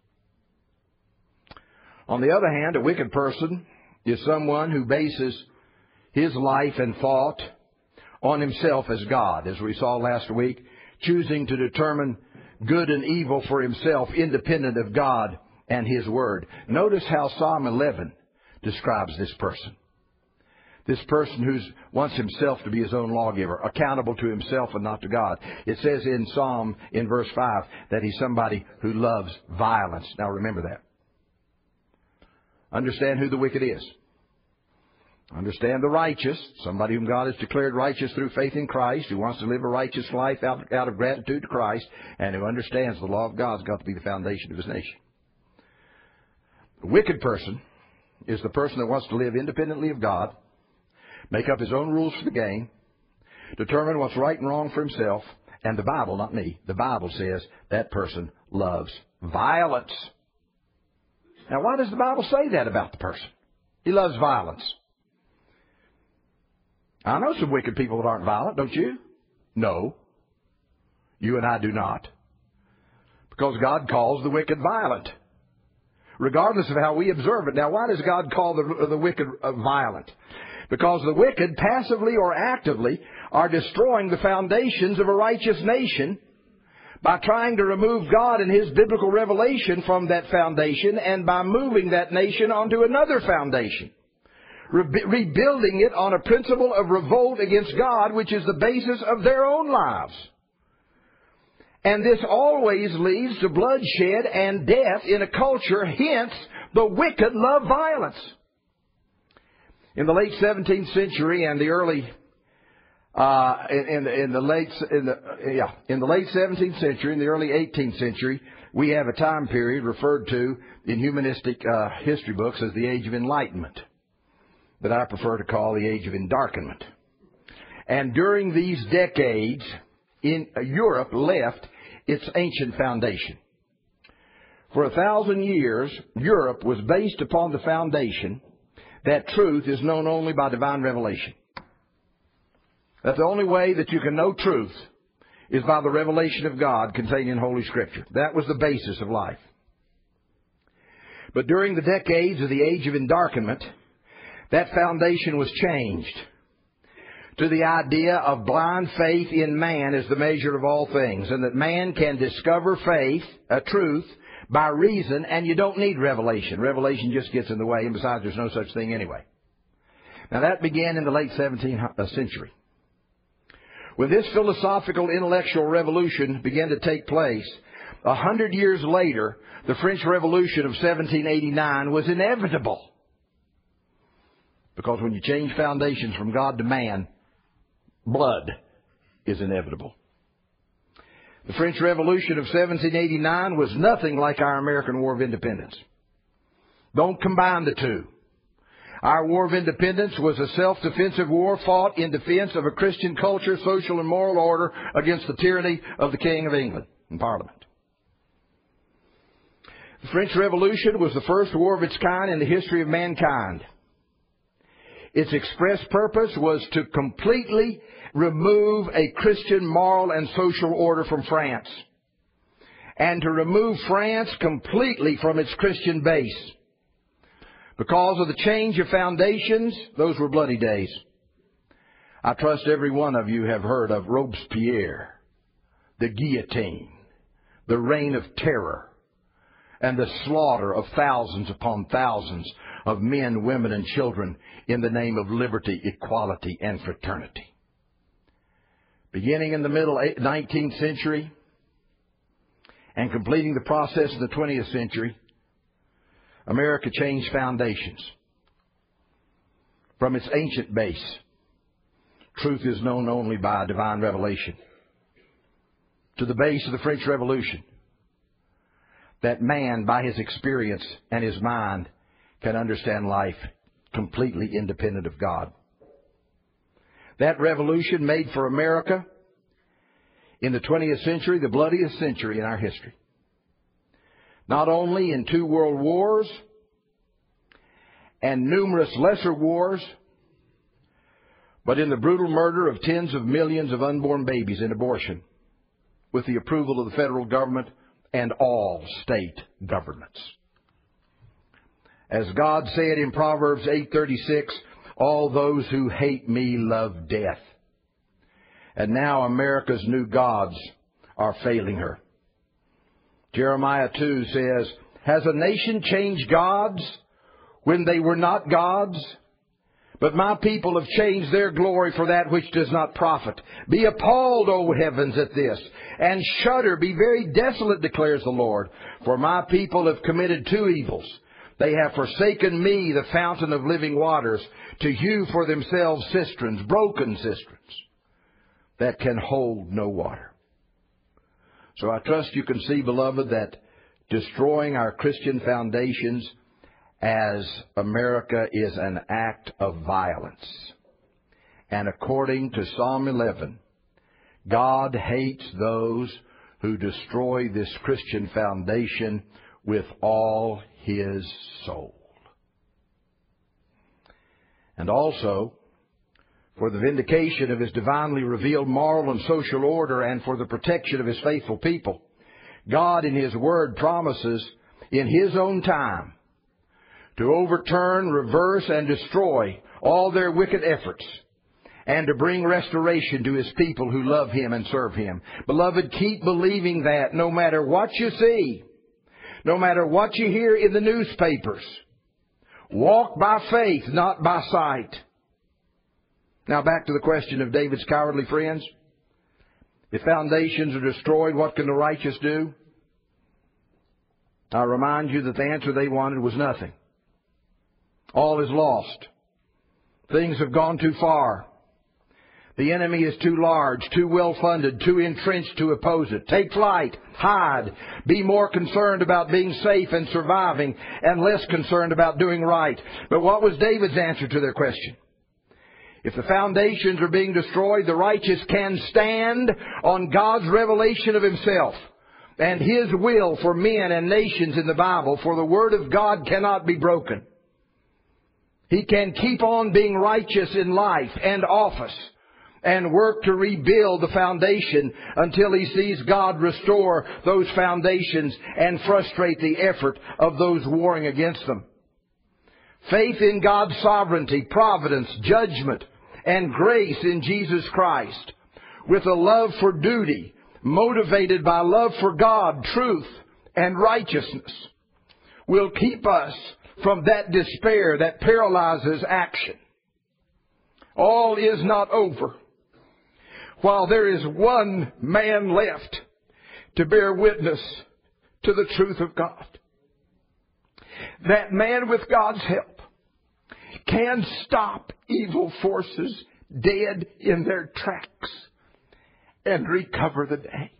On the other hand, a wicked person is someone who bases his life and thought on himself as God, as we saw last week, choosing to determine good and evil for himself independent of God and His Word. Notice how Psalm eleven describes this person. This person who wants himself to be his own lawgiver, accountable to himself and not to God. It says in Psalm, in verse five, that he's somebody who loves violence. Now remember that. Understand who the wicked is. Understand the righteous, somebody whom God has declared righteous through faith in Christ, who wants to live a righteous life out, out of gratitude to Christ, and who understands the law of God's got to be the foundation of his nation. The wicked person is the person that wants to live independently of God, make up his own rules for the game, determine what's right and wrong for himself, and the Bible, not me, the Bible says that person loves violence. Now, why does the Bible say that about the person? He loves violence. I know some wicked people that aren't violent, don't you? No. You and I do not. Because God calls the wicked violent, regardless of how we observe it. Now, why does God call the, the wicked uh, violent? Because the wicked, passively or actively, are destroying the foundations of a righteous nation by trying to remove God and His biblical revelation from that foundation, and by moving that nation onto another foundation, Re- rebuilding it on a principle of revolt against God, which is the basis of their own lives. And this always leads to bloodshed and death in a culture. Hence, the wicked love violence. In the late seventeenth century and the early, uh, in, in, in the late, in the yeah, in the late seventeenth century and the early eighteenth century, we have a time period referred to in humanistic uh, history books as the Age of Enlightenment, that I prefer to call the Age of Endarkenment. And during these decades, in uh, Europe left its ancient foundation. For a thousand years, Europe was based upon the foundation that truth is known only by divine revelation. That the only way that you can know truth is by the revelation of God contained in Holy Scripture. That was the basis of life. But during the decades of the Age of Endarkenment, that foundation was changed to the idea of blind faith in man as the measure of all things, and that man can discover faith, a truth, by reason, and you don't need revelation. Revelation just gets in the way, and besides, there's no such thing anyway. Now, that began in the late seventeenth century. When this philosophical intellectual revolution began to take place, a hundred years later, the French Revolution of seventeen eighty-nine was inevitable. Because when you change foundations from God to man, blood is inevitable. The French Revolution of seventeen eighty-nine was nothing like our American War of Independence. Don't combine the two. Our War of Independence was a self-defensive war fought in defense of a Christian culture, social and moral order against the tyranny of the King of England and Parliament. The French Revolution was the first war of its kind in the history of mankind. Its express purpose was to completely remove a Christian moral and social order from France, and to remove France completely from its Christian base. Because of the change of foundations, those were bloody days. I trust every one of you have heard of Robespierre, the guillotine, the reign of terror, and the slaughter of thousands upon thousands of men, women, and children in the name of liberty, equality, and fraternity. Beginning in the middle nineteenth century and completing the process in the twentieth century, America changed foundations. From its ancient base, truth is known only by divine revelation, to the base of the French Revolution, that man, by his experience and his mind, can understand life completely independent of God. That revolution made for America in the twentieth century the bloodiest century in our history. Not only in two world wars and numerous lesser wars, but in the brutal murder of tens of millions of unborn babies in abortion with the approval of the federal government and all state governments. As God said in Proverbs eight thirty-six, all those who hate me love death. And now America's new gods are failing her. Jeremiah two says, has a nation changed gods when they were not gods? But my people have changed their glory for that which does not profit. Be appalled, O heavens, at this, and shudder, be very desolate, declares the Lord. For my people have committed two evils. They have forsaken me, the fountain of living waters, to hew for themselves cisterns, broken cisterns, that can hold no water. So I trust you can see, beloved, that destroying our Christian foundations as America is an act of violence. And according to Psalm eleven, God hates those who destroy this Christian foundation with all his soul. And also, for the vindication of His divinely revealed moral and social order, and for the protection of His faithful people, God in His Word promises in His own time to overturn, reverse, and destroy all their wicked efforts, and to bring restoration to His people who love Him and serve Him. Beloved, keep believing that no matter what you see, no matter what you hear in the newspapers. Walk by faith, not by sight. Now back to the question of David's cowardly friends. If foundations are destroyed, what can the righteous do? I remind you that the answer they wanted was nothing. All is lost. Things have gone too far. The enemy is too large, too well-funded, too entrenched to oppose it. Take flight, hide, be more concerned about being safe and surviving, and less concerned about doing right. But what was David's answer to their question? If the foundations are being destroyed, the righteous can stand on God's revelation of Himself and His will for men and nations in the Bible, for the Word of God cannot be broken. He can keep on being righteous in life and office and work to rebuild the foundation until He sees God restore those foundations and frustrate the effort of those warring against them. Faith in God's sovereignty, providence, judgment, and grace in Jesus Christ, with a love for duty, motivated by love for God, truth, and righteousness, will keep us from that despair that paralyzes action. All is not over while there is one man left to bear witness to the truth of God. That man, with God's help, can stop evil forces dead in their tracks and recover the day.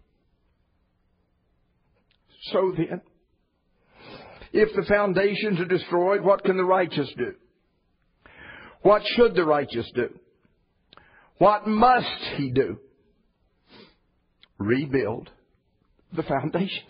So then, if the foundations are destroyed, what can the righteous do? What should the righteous do? What must he do? Rebuild the foundations.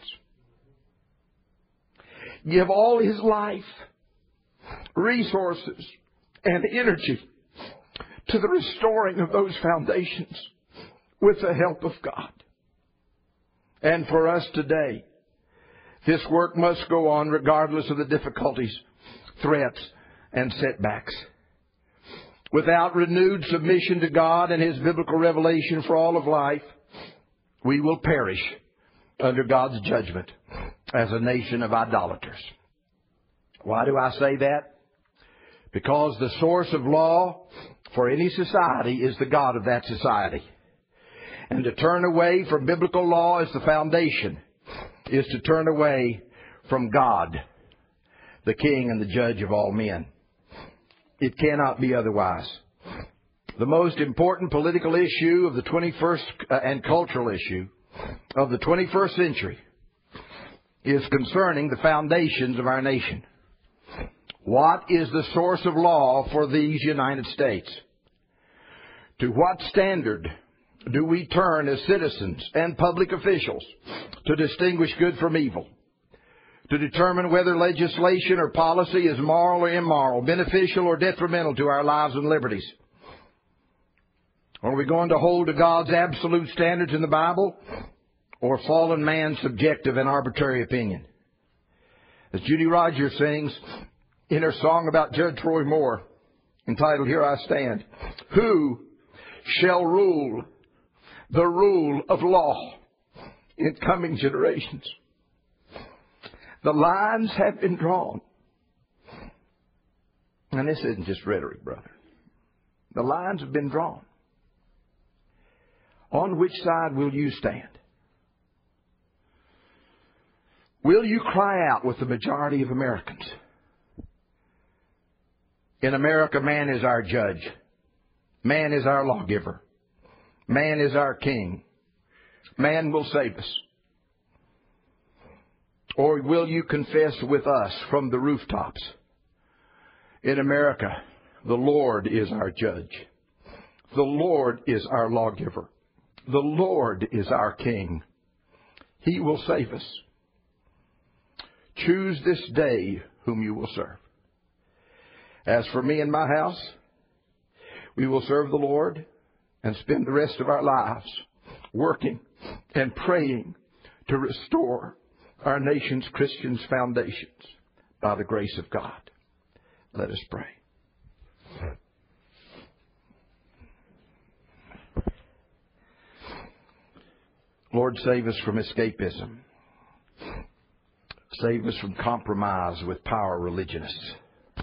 Give all his life, resources, and energy to the restoring of those foundations with the help of God. And for us today, this work must go on regardless of the difficulties, threats, and setbacks. Without renewed submission to God and His biblical revelation for all of life, we will perish under God's judgment as a nation of idolaters. Why do I say that? Because the source of law for any society is the God of that society. And to turn away from biblical law as the foundation is to turn away from God, the King and the Judge of all men. It cannot be otherwise. The most important political issue of the twenty-first uh, and cultural issue of the twenty-first century is concerning the foundations of our nation. What is the source of law for these United States? To what standard do we turn as citizens and public officials to distinguish good from evil? To determine whether legislation or policy is moral or immoral, beneficial or detrimental to our lives and liberties? Are we going to hold to God's absolute standards in the Bible, or fallen man's subjective and arbitrary opinion? As Judy Rogers sings in her song about Judge Roy Moore, entitled "Here I Stand," who shall rule the rule of law in coming generations? The lines have been drawn. And this isn't just rhetoric, brother. The lines have been drawn. On which side will you stand? Will you cry out with the majority of Americans? In America, man is our judge. Man is our lawgiver. Man is our king. Man will save us. Or will you confess with us from the rooftops? In America, the Lord is our judge. The Lord is our lawgiver. The Lord is our king. He will save us. Choose this day whom you will serve. As for me and my house, We will serve the Lord and spend the rest of our lives working and praying to restore our nation's Christians' foundations by the grace of God. Let us pray. Lord, save us from escapism. Save us from compromise with power religionists.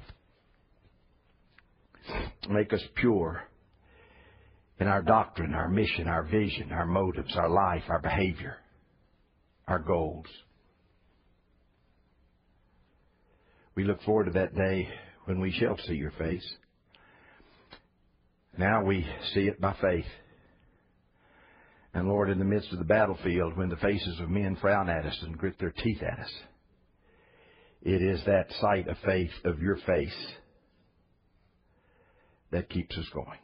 Make us pure in our doctrine, our mission, our vision, our motives, our life, our behavior, our goals. We look forward to that day when we shall see your face. Now we see it by faith. And Lord, in the midst of the battlefield, when the faces of men frown at us and grit their teeth at us, it is that sight of faith of your face that keeps us going.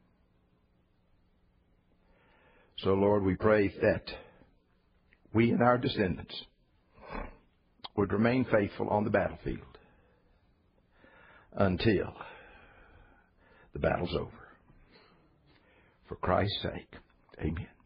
So, Lord, we pray that we and our descendants would remain faithful on the battlefield until the battle's over. For Christ's sake, amen.